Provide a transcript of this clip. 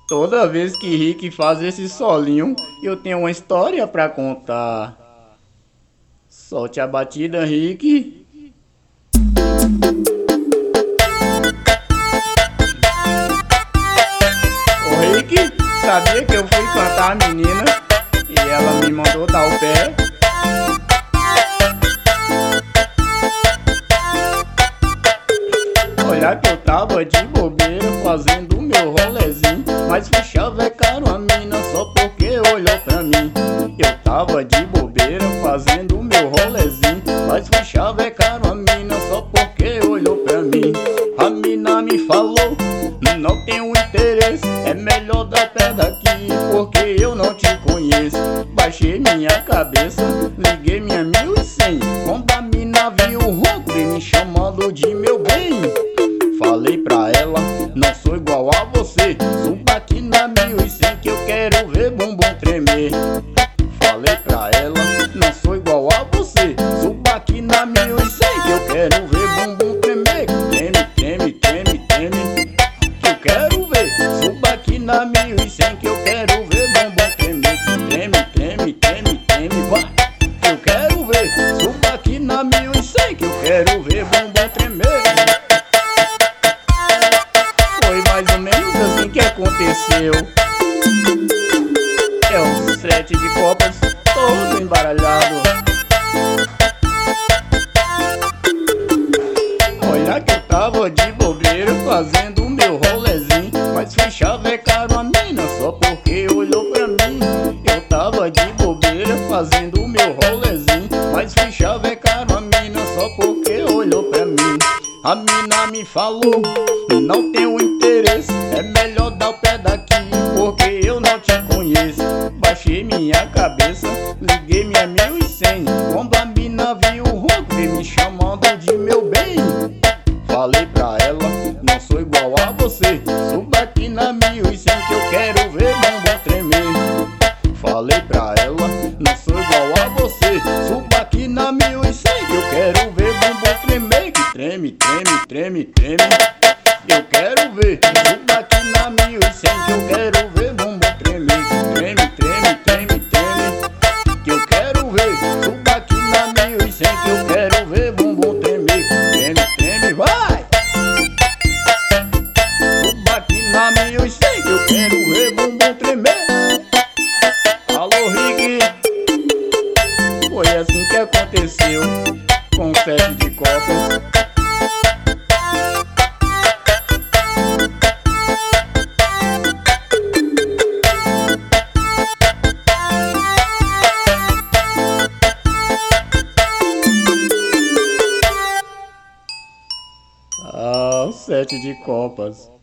Toda vez que Rick faz esse solinho, eu tenho uma história pra contar. Solte a batida, Rick. Ô Rick, sabia que eu fui cantar a menina e ela me mandou dar o pé? Olha que eu tava de bobeira fazendo meu rolezinho, mas fui chavecar uma mina só porque olhou pra mim. Eu tava de bobeira fazendo meu rolezinho, mas fui chavecar uma mina só porque olhou pra mim. A mina me falou, não tenho interesse, é melhor dar pé daqui porque eu não te conheço. Baixei minha cabeça, liguei minha 1100, quando a mina viu o ronco e me chamando de meu bem. Falei pra ela, não sou igual a você, suba aqui na 1100 que eu quero ver bumbum tremer. Falei pra ela, não sou igual a você, suba aqui na 1100 que eu quero ver bumbum tremer. Treme, treme, treme, treme, que eu quero ver. Suba aqui na 1100 que eu quero ver bumbum tremer. Treme, treme, treme, treme, vai, que eu quero ver. Suba aqui na 1100 que eu quero ver bumbum tremer. Foi mais ou menos assim que aconteceu. É um set de copas todo embaralhado. Olha que eu tava de bobeira fazendo meu rolezinho, mas fui chavecar uma mina só porque olhou pra mim. Eu tava de bobeira fazendo meu rolezinho, mas fui chavecar uma mina só porque olhou pra mim. A mina me falou, não tenho interesse, é melhor dar o pé daqui porque eu não te conheço. Baixei minha cabeça, liguei minha 1100, quando a mina viu o ronco e me chamando de meu bem. Falei pra ela, não sou igual a você, suba aqui na 1100 que eu quero ver bumbum tremer. Falei pra ela, não sou igual a você, suba aqui na 1100 que eu quero ver bumbum tremer. Que treme, treme, treme, treme, eu quero ver. Suba aqui na 1100 que eu quero ver bumbum tremer. Treme, treme, treme, treme, que eu quero ver. Suba aqui na 1100 que eu quero ver bumbum tremer. Treme, treme, vai. Suba aqui na 1100 que eu quero ver bumbum tremer. Alô, Rick. Foi assim que aconteceu com o set de copas. Ah, o set de copas.